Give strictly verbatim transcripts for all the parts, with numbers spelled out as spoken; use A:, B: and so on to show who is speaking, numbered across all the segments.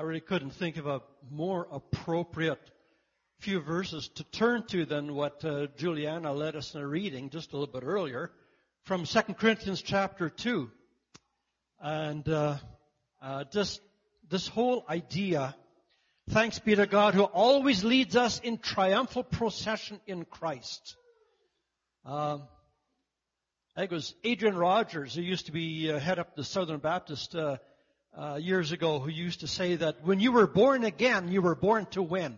A: I really couldn't think of a more appropriate few verses to turn to than what uh, Juliana led us in a reading just a little bit earlier from Second Corinthians chapter two. And uh, uh, just this whole idea, thanks be to God who always leads us in triumphal procession in Christ. Um, I think it was Adrian Rogers, who used to be uh, head up the Southern Baptist uh, uh, years ago, who used to say that when you were born again, you were born to win.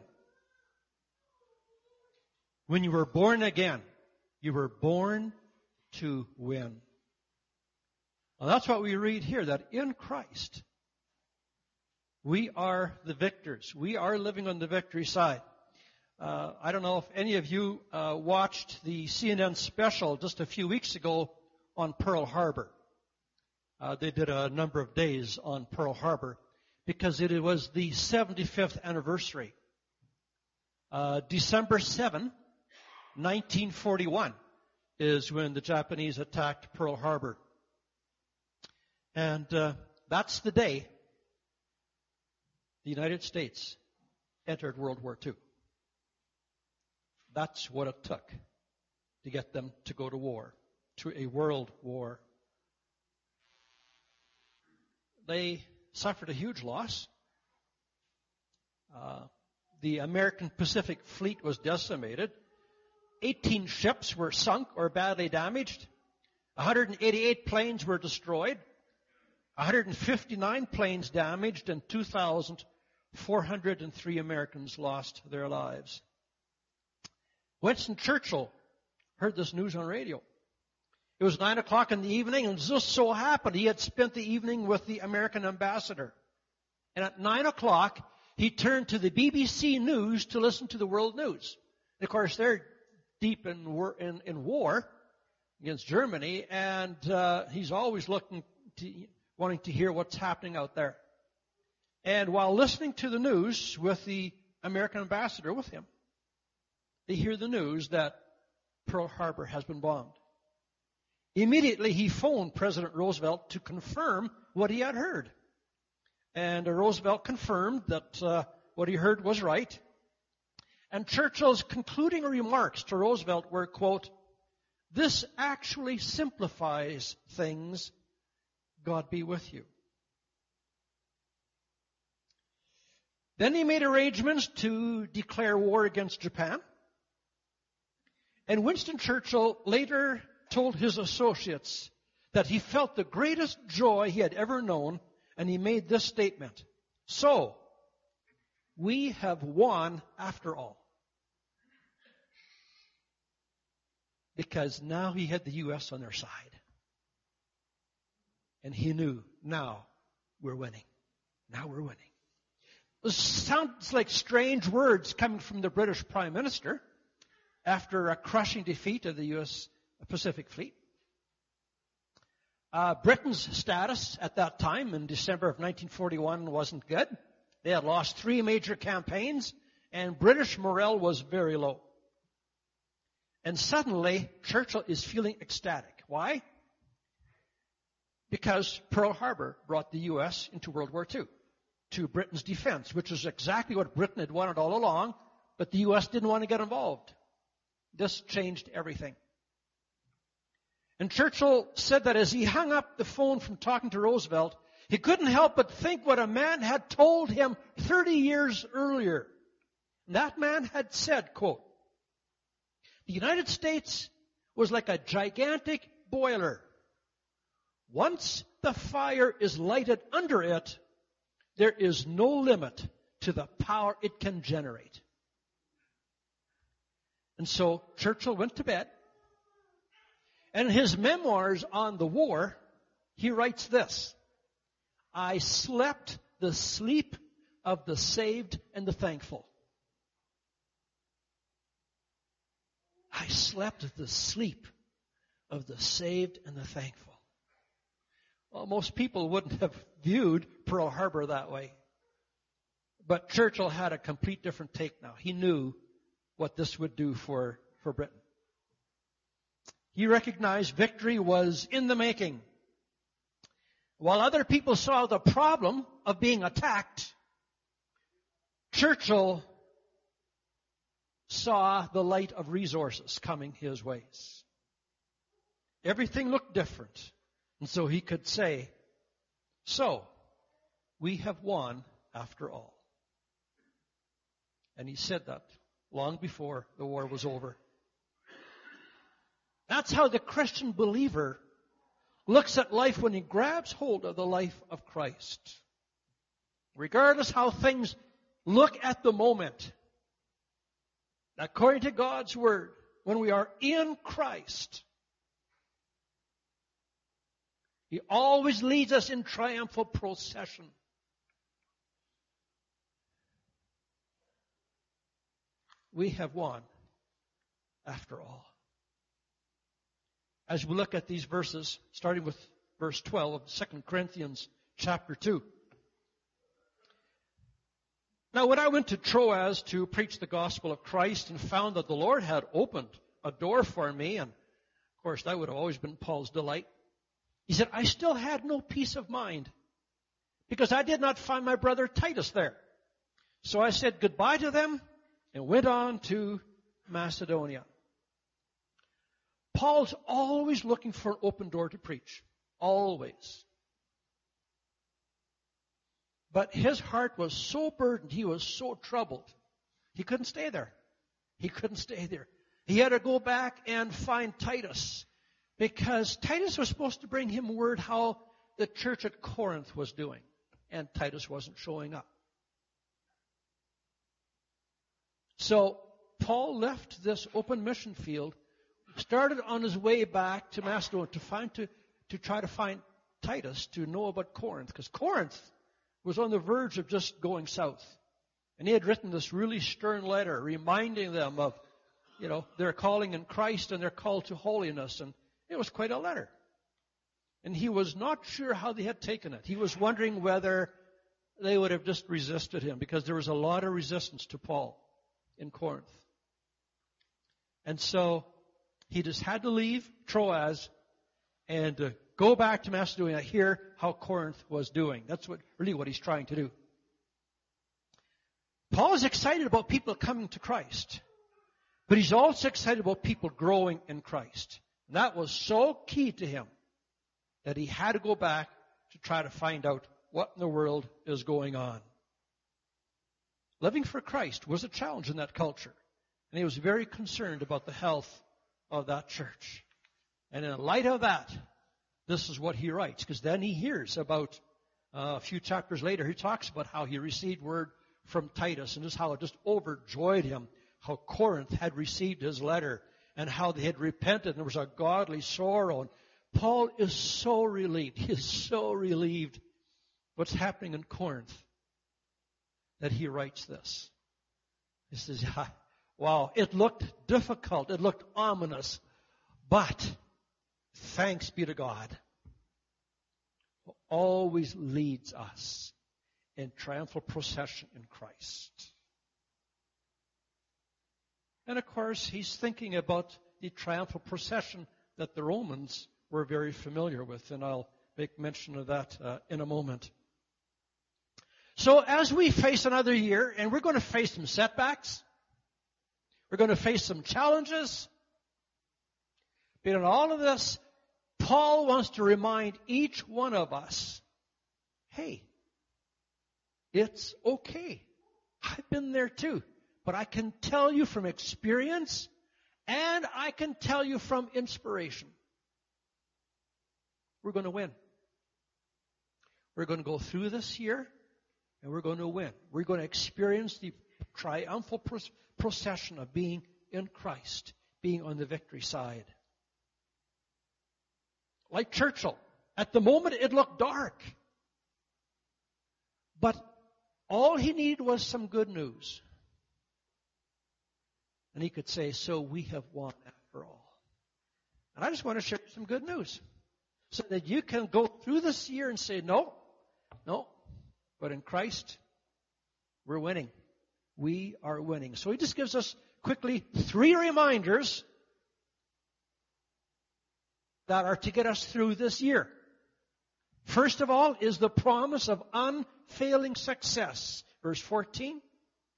A: When you were born again, you were born to win. Well, that's what we read here, that in Christ, we are the victors. We are living on the victory side. Uh, I don't know if any of you uh, watched the C N N special just a few weeks ago on Pearl Harbor. Uh, they did a number of days on Pearl Harbor because it was the seventy-fifth anniversary. Uh, December seventh, nineteen forty-one is when the Japanese attacked Pearl Harbor. And uh, that's the day the United States entered World War Two. That's what it took to get them to go to war, to a world war. They suffered a huge loss. Uh, the American Pacific Fleet was decimated. eighteen ships were sunk or badly damaged. one hundred eighty-eight planes were destroyed. one hundred fifty-nine planes damaged, and two thousand four hundred three Americans lost their lives. Winston Churchill heard this news on radio. It was nine o'clock in the evening, and it just so happened he had spent the evening with the American ambassador. And at nine o'clock, he turned to the B B C News to listen to the world news. And of course, they're deep in war, in, in war against Germany, and uh, he's always looking to, wanting to hear what's happening out there. And while listening to the news with the American ambassador with him, they hear the news that Pearl Harbor has been bombed. Immediately, he phoned President Roosevelt to confirm what he had heard. And Roosevelt confirmed that uh, what he heard was right. And Churchill's concluding remarks to Roosevelt were, quote, "This actually simplifies things. God be with you." Then he made arrangements to declare war against Japan. And Winston Churchill later told his associates that he felt the greatest joy he had ever known, and he made this statement: "So, we have won after all." Because now he had the U S on their side. And he knew, now we're winning. Now we're winning. This sounds like strange words coming from the British Prime Minister after a crushing defeat of the U S Pacific Fleet. Uh, Britain's status at that time in December of nineteen forty-one wasn't good. They had lost three major campaigns, and British morale was very low. And suddenly, Churchill is feeling ecstatic. Why? Because Pearl Harbor brought the U S into World War Two, to Britain's defense, which is exactly what Britain had wanted all along, but the U S didn't want to get involved. This changed everything. And Churchill said that as he hung up the phone from talking to Roosevelt, he couldn't help but think what a man had told him thirty years earlier. And that man had said, quote, "The United States was like a gigantic boiler. Once the fire is lighted under it, there is no limit to the power it can generate." And so Churchill went to bed. And in his memoirs on the war, he writes this: "I slept the sleep of the saved and the thankful." I slept the sleep of the saved and the thankful. Well, most people wouldn't have viewed Pearl Harbor that way. But Churchill had a complete different take now. He knew what this would do for, for Britain. He recognized victory was in the making. While other people saw the problem of being attacked, Churchill saw the light of resources coming his ways. Everything looked different. And so he could say, so, we have won after all. And he said that long before the war was over. That's how the Christian believer looks at life when he grabs hold of the life of Christ. Regardless how things look at the moment, according to God's Word, when we are in Christ, He always leads us in triumphal procession. We have won after all. As we look at these verses, starting with verse twelve of Second Corinthians chapter two. Now, when I went to Troas to preach the gospel of Christ and found that the Lord had opened a door for me, and of course that would have always been Paul's delight, he said, I still had no peace of mind because I did not find my brother Titus there. So I said goodbye to them and went on to Macedonia. Paul's always looking for an open door to preach. Always. But his heart was so burdened, he was so troubled, he couldn't stay there. He couldn't stay there. He had to go back and find Titus, because Titus was supposed to bring him word how the church at Corinth was doing, and Titus wasn't showing up. So Paul left this open mission field, started on his way back to Macedonia to find to, to try to find Titus to know about Corinth, because Corinth was on the verge of just going south. And he had written this really stern letter reminding them of, you know, their calling in Christ and their call to holiness. And it was quite a letter. And he was not sure how they had taken it. He was wondering whether they would have just resisted him, because there was a lot of resistance to Paul in Corinth. And so he just had to leave Troas and uh, go back to Macedonia, hear how Corinth was doing. That's what really what he's trying to do. Paul is excited about people coming to Christ, but he's also excited about people growing in Christ. And that was so key to him that he had to go back to try to find out what in the world is going on. Living for Christ was a challenge in that culture, and he was very concerned about the health of that church. And in light of that, this is what he writes, because then he hears about, uh, a few chapters later, he talks about how he received word from Titus, and just how it just overjoyed him, how Corinth had received his letter, and how they had repented, and there was a godly sorrow. And Paul is so relieved, he is so relieved what's happening in Corinth, that he writes this. He says, yeah, wow, it looked difficult, it looked ominous, but thanks be to God, who always leads us in triumphal procession in Christ. And of course, he's thinking about the triumphal procession that the Romans were very familiar with, and I'll make mention of that uh, in a moment. So as we face another year, and we're going to face some setbacks, we're going to face some challenges, but in all of this, Paul wants to remind each one of us, hey, it's okay. I've been there too. But I can tell you from experience, and I can tell you from inspiration, we're going to win. We're going to go through this year, and we're going to win. We're going to experience the triumphal procession of being in Christ, being on the victory side. Like Churchill, at the moment it looked dark. But all he needed was some good news. And he could say, so we have won after all. And I just want to share some good news, so that you can go through this year and say, no, no, but in Christ, we're winning. We are winning. So he just gives us quickly three reminders that are to get us through this year. First of all is the promise of unfailing success. Verse fourteen,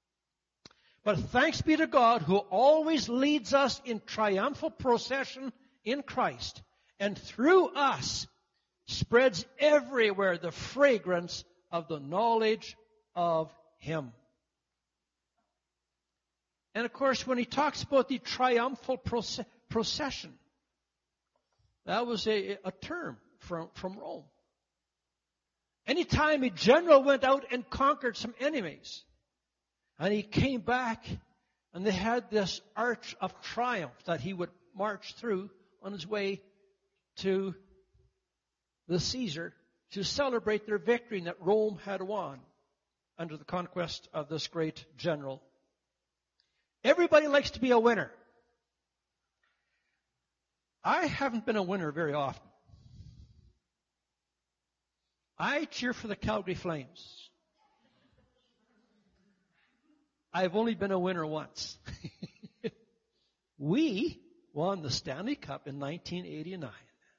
A: But thanks be to God who always leads us in triumphal procession in Christ, and through us spreads everywhere the fragrance of the knowledge of Him. And of course, when he talks about the triumphal procession, that was a, a term from, from Rome. Anytime a general went out and conquered some enemies, and he came back, and they had this arch of triumph that he would march through on his way to the Caesar to celebrate their victory that Rome had won under the conquest of this great general. Everybody likes to be a winner. I haven't been a winner very often. I cheer for the Calgary Flames. I've only been a winner once. We won the Stanley Cup in nineteen eighty-nine.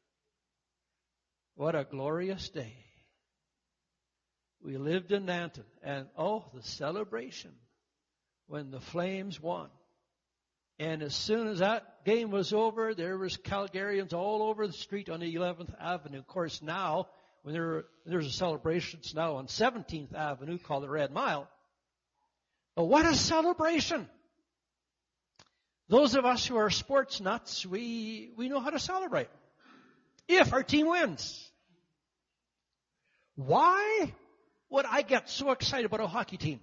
A: What a glorious day. We lived in Nanton, and oh, the celebration when the Flames won. And as soon as that game was over, there was Calgarians all over the street on the eleventh Avenue. Of course, now, when there, there's a celebration, it's now on seventeenth Avenue called the Red Mile. But what a celebration! Those of us who are sports nuts, we, we know how to celebrate. If our team wins. Why would I get so excited about a hockey team?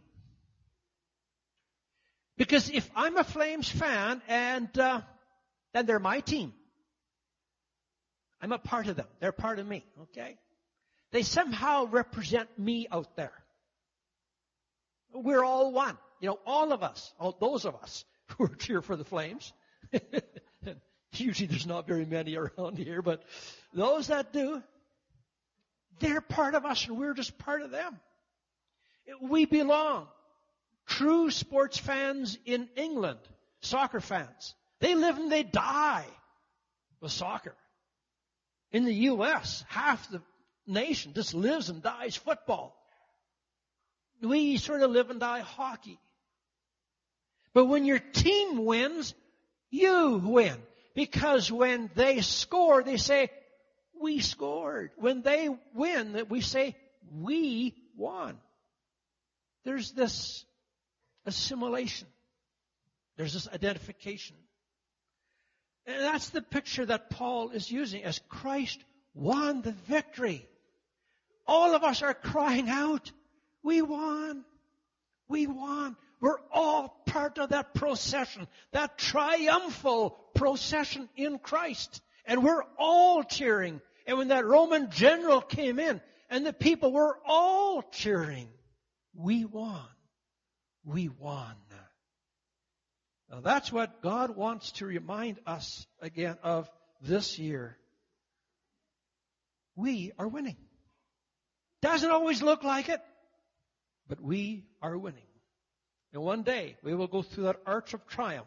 A: Because if I'm a Flames fan and uh, then they're my team, I'm a part of them. They're part of me, okay? They somehow represent me out there. We're all one. You know, all of us, all those of us who cheer for the Flames. Usually there's not very many around here, but those that do, they're part of us and we're just part of them. We belong. True sports fans in England, soccer fans, they live and they die with soccer. In the U S, half the nation just lives and dies football. We sort of live and die hockey. But when your team wins, you win. Because when they score, they say, we scored. When they win, we say, we won. There's this assimilation. There's this identification. And that's the picture that Paul is using as Christ won the victory. All of us are crying out, we won. We won. We're all part of that procession, that triumphal procession in Christ. And we're all cheering. And when that Roman general came in, and the people were all cheering, we won. We won. Now that's what God wants to remind us again of this year. We are winning. Doesn't always look like it, but we are winning. And one day we will go through that arch of triumph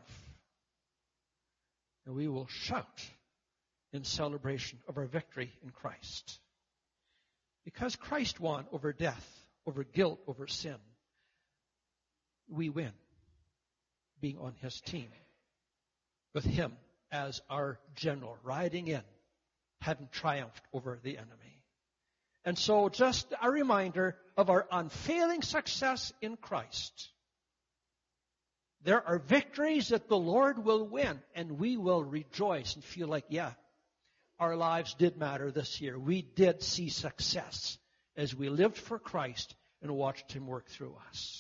A: and we will shout in celebration of our victory in Christ. Because Christ won over death, over guilt, over sin, we win being on His team with Him as our general, riding in, having triumphed over the enemy. And so just a reminder of our unfailing success in Christ. There are victories that the Lord will win, and we will rejoice and feel like, yeah, our lives did matter this year. We did see success as we lived for Christ and watched Him work through us.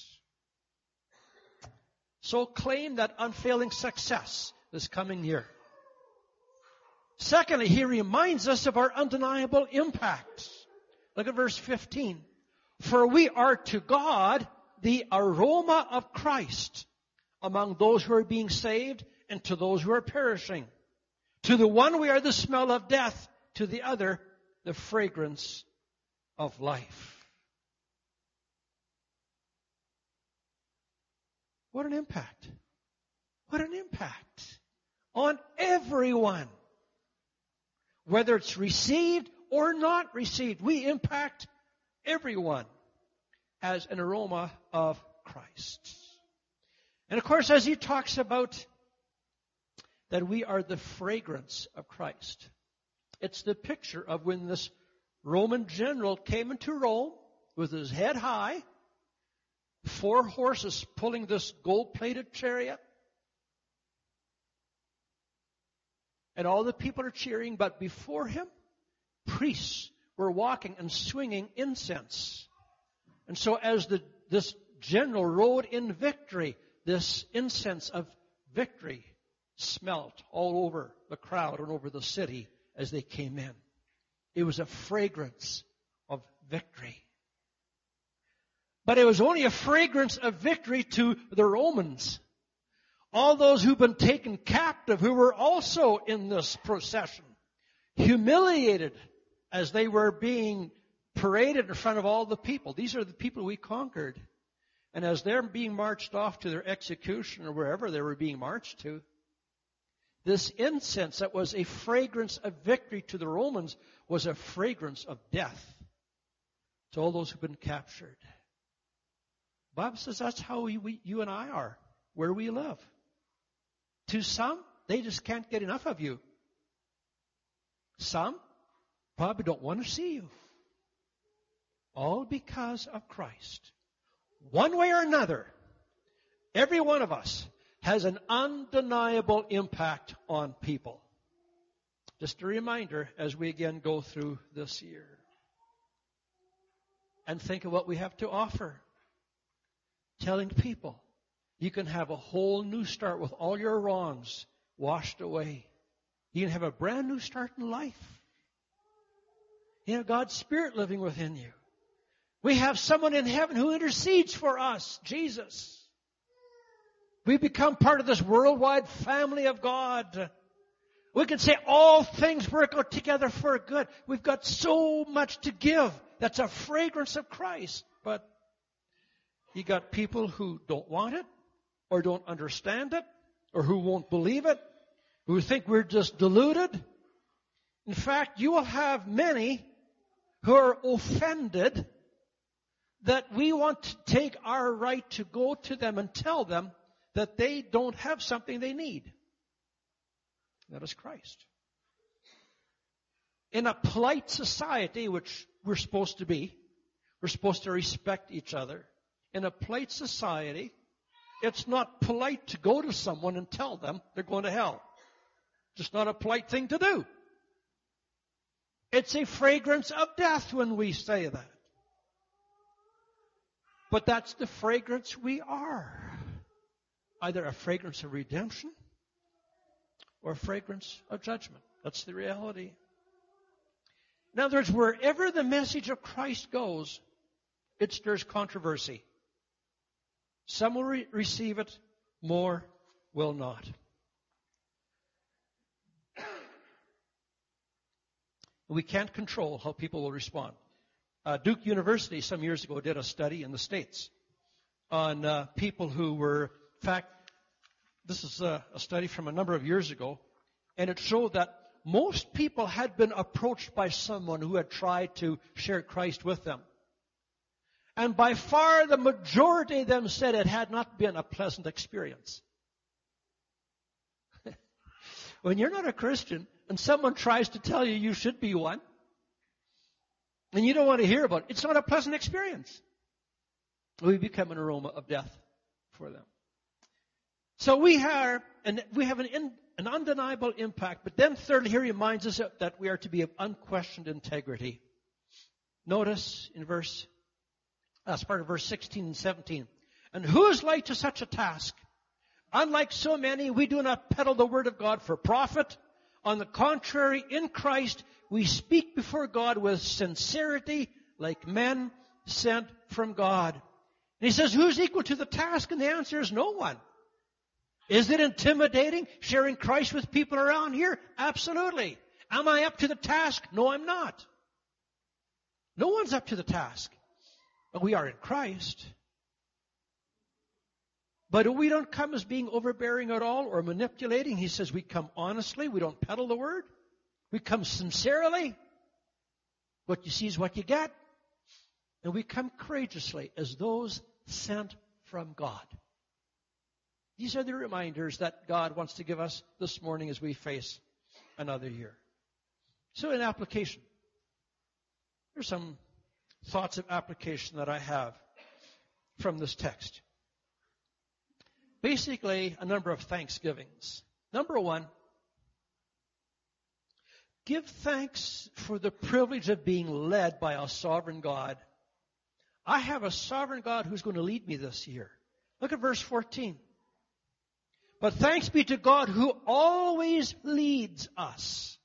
A: So claim that unfailing success this coming year. Secondly, he reminds us of our undeniable impact. Look at verse fifteen. For we are to God the aroma of Christ among those who are being saved and to those who are perishing. To the one we are the smell of death, to the other the fragrance of life. What an impact. What an impact on everyone. Whether it's received or not received, we impact everyone as an aroma of Christ. And of course, as he talks about that we are the fragrance of Christ, it's the picture of when this Roman general came into Rome with his head high, four horses pulling this gold-plated chariot. And all the people are cheering, but before him, priests were walking and swinging incense. And so as the, this general rode in victory, this incense of victory smelt all over the crowd and over the city as they came in. It was a fragrance of victory. But it was only a fragrance of victory to the Romans. All those who've been taken captive, who were also in this procession, humiliated as they were being paraded in front of all the people. These are the people we conquered. And as they're being marched off to their execution or wherever they were being marched to, this incense that was a fragrance of victory to the Romans was a fragrance of death to all those who've been captured. The Bible says that's how we, we, you and I are, where we live. To some, they just can't get enough of you. Some probably don't want to see you. All because of Christ. One way or another, every one of us has an undeniable impact on people. Just a reminder as we again go through this year. And think of what we have to offer. Telling people, you can have a whole new start with all your wrongs washed away. You can have a brand new start in life. You have God's Spirit living within you. We have someone in heaven who intercedes for us, Jesus. We become part of this worldwide family of God. We can say all things work out together for good. We've got so much to give. That's a fragrance of Christ. But you got people who don't want it, or don't understand it, or who won't believe it, who think we're just deluded. In fact, you will have many who are offended that we want to take our right to go to them and tell them that they don't have something they need. That is Christ. In a polite society, which we're supposed to be, we're supposed to respect each other. In a polite society, it's not polite to go to someone and tell them they're going to hell. Just not a polite thing to do. It's a fragrance of death when we say that. But that's the fragrance we are. Either a fragrance of redemption or a fragrance of judgment. That's the reality. In other words, wherever the message of Christ goes, it stirs controversy. Some will re- receive it, more will not. We can't control how people will respond. Uh, Duke University some years ago did a study in the States on uh, people who were, in fact, this is a, a study from a number of years ago, and it showed that most people had been approached by someone who had tried to share Christ with them. And by far the majority of them said it had not been a pleasant experience. When you're not a Christian and someone tries to tell you you should be one, and you don't want to hear about it, it's not a pleasant experience. We become an aroma of death for them. So we have, and we have an, in, an undeniable impact. But then thirdly, he reminds us that we are to be of unquestioned integrity. Notice in verse That's part of verse sixteen and seventeen. And who is like to such a task? Unlike so many, we do not peddle the word of God for profit. On the contrary, in Christ, we speak before God with sincerity, like men sent from God. And he says, who's equal to the task? And the answer is no one. Is it intimidating, sharing Christ with people around here? Absolutely. Am I up to the task? No, I'm not. No one's up to the task. But we are in Christ. But we don't come as being overbearing at all or manipulating. He says we come honestly. We don't peddle the word. We come sincerely. What you see is what you get. And we come courageously as those sent from God. These are the reminders that God wants to give us this morning as we face another year. So in application, here's some thoughts of application that I have from this text. Basically, a number of thanksgivings. Number one, give thanks for the privilege of being led by a sovereign God. I have a sovereign God who's going to lead me this year. Look at verse fourteen. But thanks be to God who always leads us.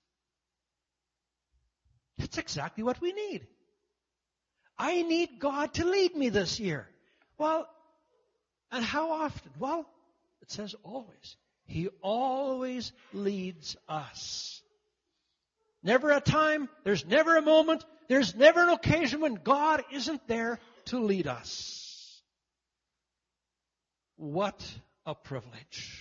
A: That's exactly what we need. I need God to lead me this year. Well, and how often? Well, it says always. He always leads us. Never a time, there's never a moment, there's never an occasion when God isn't there to lead us. What a privilege.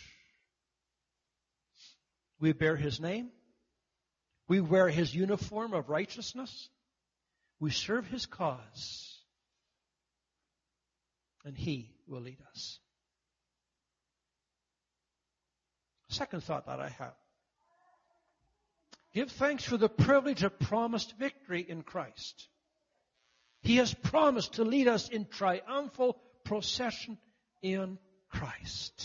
A: We bear His name. We wear His uniform of righteousness. We serve His cause. And He will lead us. Second thought that I have. Give thanks for the privilege of promised victory in Christ. He has promised to lead us in triumphal procession in Christ.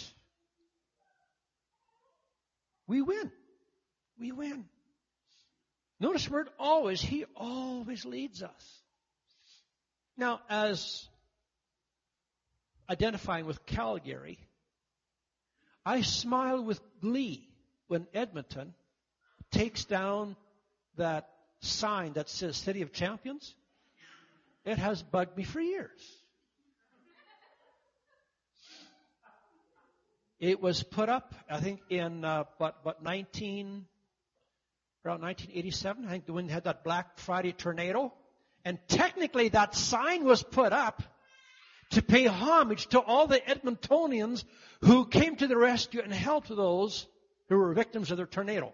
A: We win. We win. Notice the word always. He always leads us. Now, as identifying with Calgary, I smile with glee when Edmonton takes down that sign that says City of Champions. It has bugged me for years. It was put up, I think, in uh, what, what nineteen around nineteen eighty-seven. I think when they had that Black Friday tornado, and technically that sign was put up to pay homage to all the Edmontonians who came to the rescue and helped those who were victims of the tornado.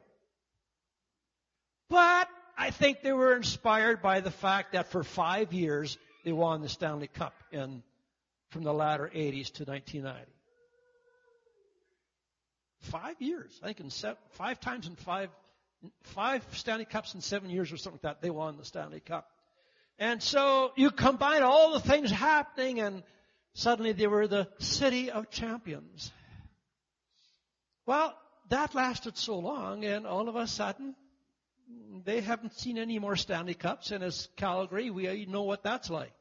A: But I think they were inspired by the fact that for five years they won the Stanley Cup in from the latter eighties to nineteen ninety. Five years. I think in seven, five times in five, five Stanley Cups in seven years or something like that, they won the Stanley Cup. And so you combine all the things happening and suddenly they were the City of Champions. Well, that lasted so long and all of a sudden they haven't seen any more Stanley Cups, and as Calgary, we know what that's like.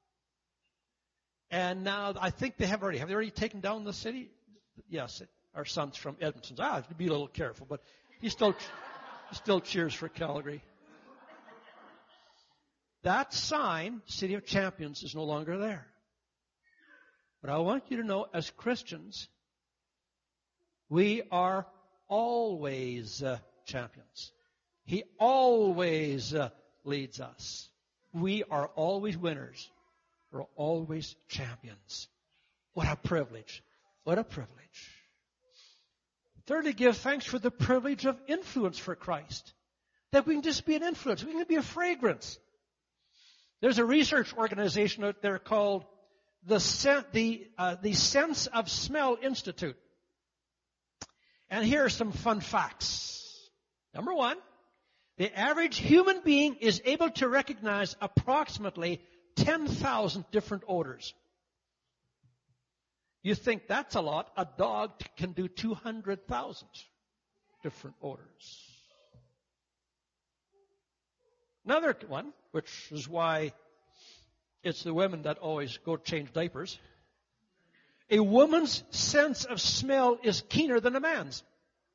A: And now I think they have already, have they already taken down the city? Yes, our son's from Edmonton. I have to be a little careful, but he still, he still cheers for Calgary. That sign, City of Champions, is no longer there. But I want you to know, as Christians, we are always uh, champions. He always uh, leads us. We are always winners. We're always champions. What a privilege. What a privilege. Thirdly, give thanks for the privilege of influence for Christ. That we can just be an influence. We can be a fragrance. There's a research organization out there called the, Sen- the, uh, the Sense of Smell Institute. And here are some fun facts. Number one, the average human being is able to recognize approximately ten thousand different odors. You think that's a lot. A dog can do two hundred thousand different odors. Another one, which is why it's the women that always go change diapers. A woman's sense of smell is keener than a man's.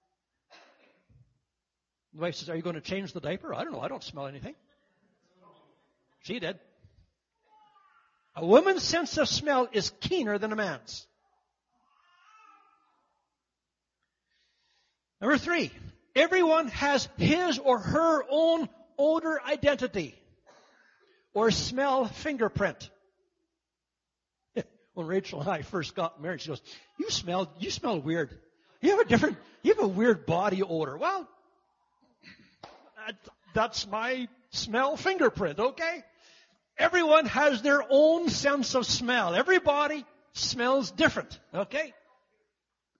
A: The wife says, are you going to change the diaper? I don't know. I don't smell anything. She did. A woman's sense of smell is keener than a man's. Number three, everyone has his or her own odor identity or smell fingerprint. When Rachel and I first got married, she goes, you smell, you smell weird. You have a different, you have a weird body odor. Well, that's my smell fingerprint, okay? Everyone has their own sense of smell. Everybody smells different, okay?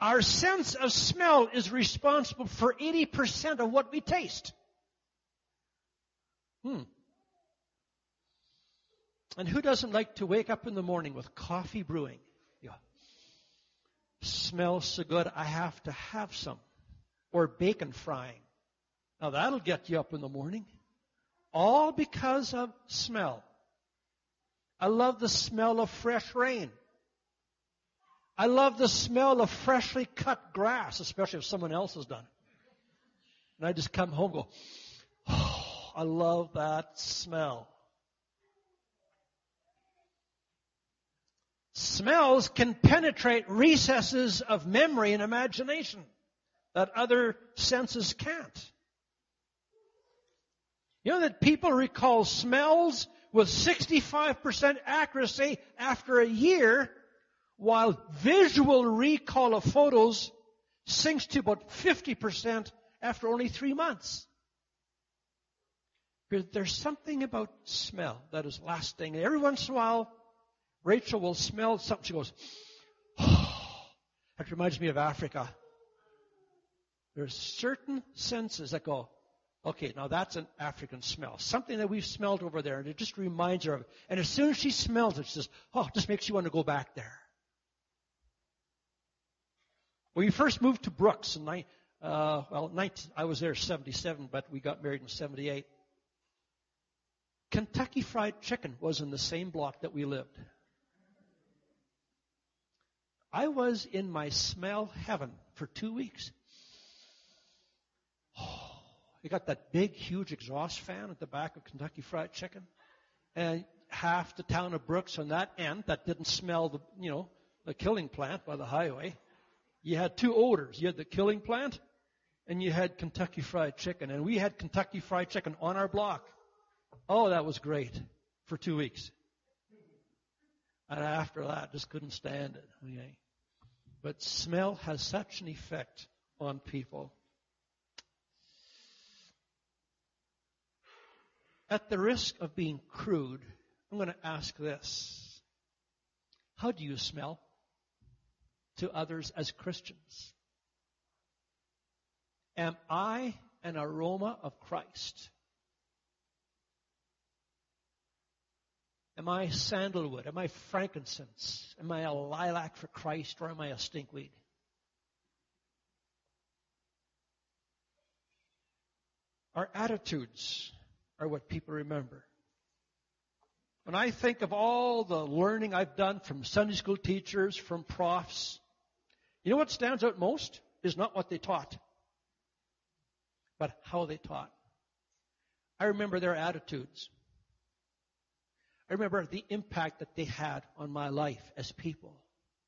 A: Our sense of smell is responsible for eighty percent of what we taste. Hmm. And who doesn't like to wake up in the morning with coffee brewing? Yeah. Smells so good, I have to have some. Or bacon frying. Now that'll get you up in the morning. All because of smell. I love the smell of fresh rain. I love the smell of freshly cut grass, especially if someone else has done it. And I just come home and go, oh, I love that smell. Smells can penetrate recesses of memory and imagination that other senses can't. You know that people recall smells with sixty-five percent accuracy after a year, while visual recall of photos sinks to about fifty percent after only three months. There's something about smell that is lasting. Every once in a while, Rachel will smell something. She goes, oh, that reminds me of Africa. There's certain senses that go, okay, now that's an African smell. Something that we've smelled over there, and it just reminds her of it. And as soon as she smells it, she says, oh, it just makes you want to go back there. When we first moved to Brooks, in, uh, well, nineteen, I was there in seventy-seven, but we got married in seventy-eight. Kentucky Fried Chicken was in the same block that we lived. I was in my smell heaven for two weeks. Oh, you got that big, huge exhaust fan at the back of Kentucky Fried Chicken. And half the town of Brooks on that end that didn't smell the, you know, the killing plant by the highway. You had two odors. You had the killing plant and you had Kentucky Fried Chicken. And we had Kentucky Fried Chicken on our block. Oh, that was great for two weeks. And after that, just couldn't stand it. Okay. But smell has such an effect on people. At the risk of being crude, I'm going to ask this. How do you smell to others as Christians? Am I an aroma of Christ? Am I sandalwood? Am I frankincense? Am I a lilac for Christ, or am I a stinkweed? Our attitudes are what people remember. When I think of all the learning I've done from Sunday school teachers, from profs, you know what stands out most is not what they taught, but how they taught. I remember their attitudes. I remember the impact that they had on my life as people.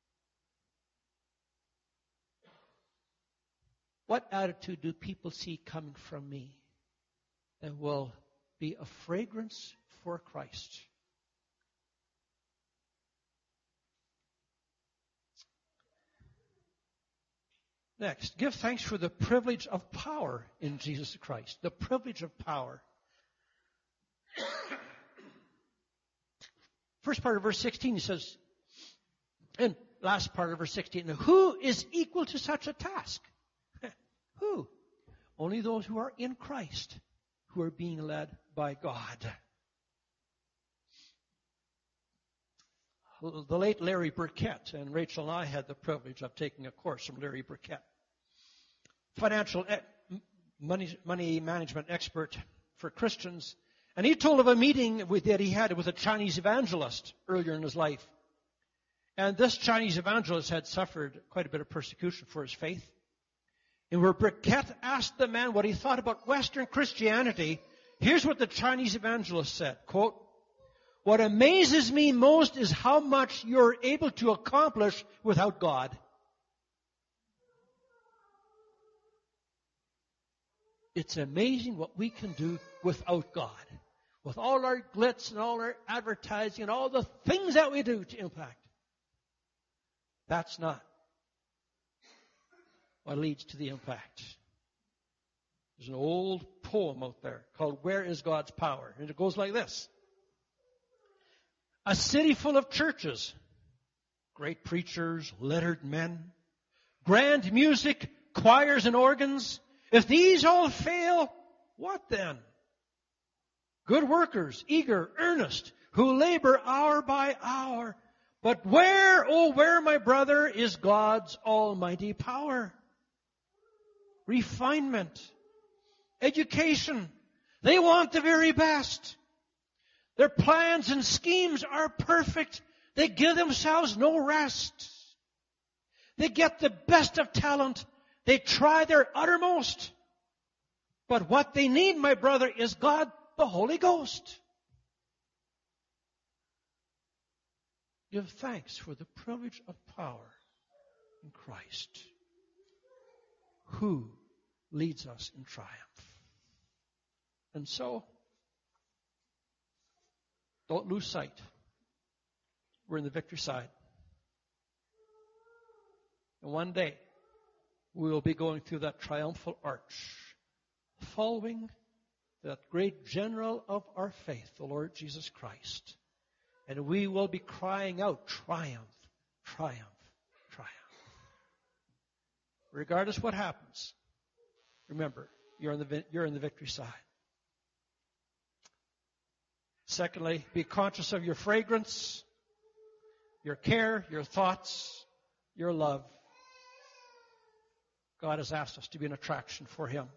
A: What attitude do people see coming from me that will be a fragrance for Christ? Next, give thanks for the privilege of power in Jesus Christ. The privilege of power. First part of verse sixteen, he says, and last part of verse sixteen, who is equal to such a task? Who? Only those who are in Christ, who are being led by God. The late Larry Burkett, and Rachel and I had the privilege of taking a course from Larry Burkett, financial e- money, money management expert for Christians. And he told of a meeting with, that he had with a Chinese evangelist earlier in his life. And this Chinese evangelist had suffered quite a bit of persecution for his faith. And where Burkett asked the man what he thought about Western Christianity, here's what the Chinese evangelist said, quote, "What amazes me most is how much you're able to accomplish without God." It's amazing what we can do without God. With all our glitz and all our advertising and all the things that we do to impact. That's not what leads to the impact. There's an old poem out there called "Where is God's Power?" And it goes like this. A city full of churches, great preachers, lettered men, grand music, choirs and organs. If these all fail, what then? Good workers, eager, earnest, who labor hour by hour. But where, oh where, my brother, is God's almighty power? Refinement, education. They want the very best. Their plans and schemes are perfect. They give themselves no rest. They get the best of talent. They try their uttermost. But what they need, my brother, is God, the Holy Ghost. Give thanks for the privilege of power in Christ, who leads us in triumph. And so, don't lose sight. We're in the victory side. And one day, we will be going through that triumphal arch, following that great general of our faith, the Lord Jesus Christ. And we will be crying out, triumph, triumph, triumph. Regardless what happens, remember, you're in the, you're in the victory side. Secondly, be conscious of your fragrance, your care, your thoughts, your love. God has asked us to be an attraction for Him.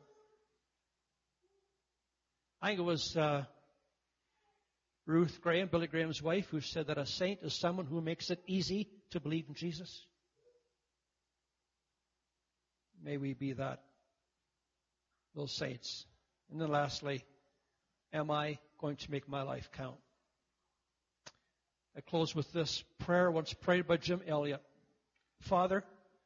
A: I think it was uh, Ruth Graham, Billy Graham's wife, who said that a saint is someone who makes it easy to believe in Jesus. May we be that, those saints. And then lastly, am I going to make my life count? I close with this prayer once prayed by Jim Elliot. Father,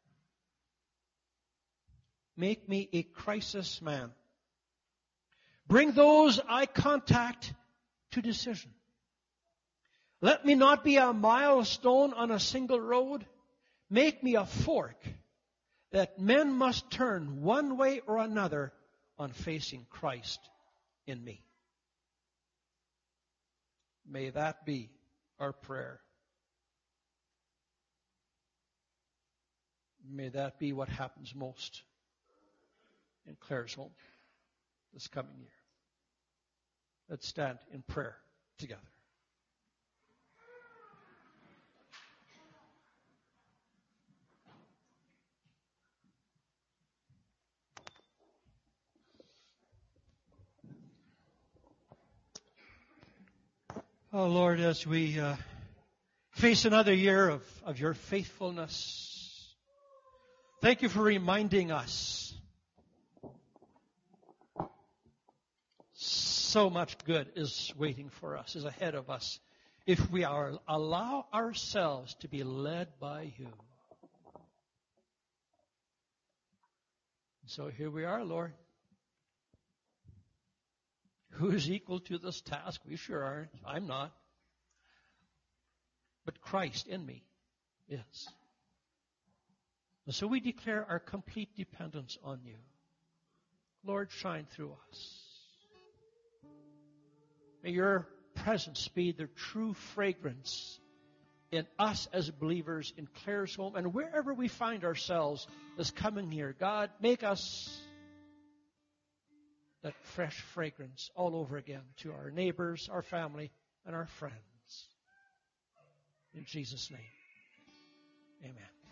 A: make me a crisis man. Bring those I contact to decision. Let me not be a milestone on a single road. Make me a fork that men must turn one way or another on facing Christ in me. May that be our prayer. May that be what happens most in Claresholm this coming year. Let's stand in prayer together. Oh Lord, as we uh, face another year of, of your faithfulness, thank you for reminding us so much good is waiting for us, is ahead of us, if we are allow ourselves to be led by you. So here we are, Lord. Who is equal to this task? We sure aren't. I'm not. But Christ in me is. And so we declare our complete dependence on you. Lord, shine through us. May your presence be the true fragrance in us as believers in Claresholm and wherever we find ourselves this coming year. God, make us that fresh fragrance all over again to our neighbors, our family, and our friends. In Jesus' name, amen.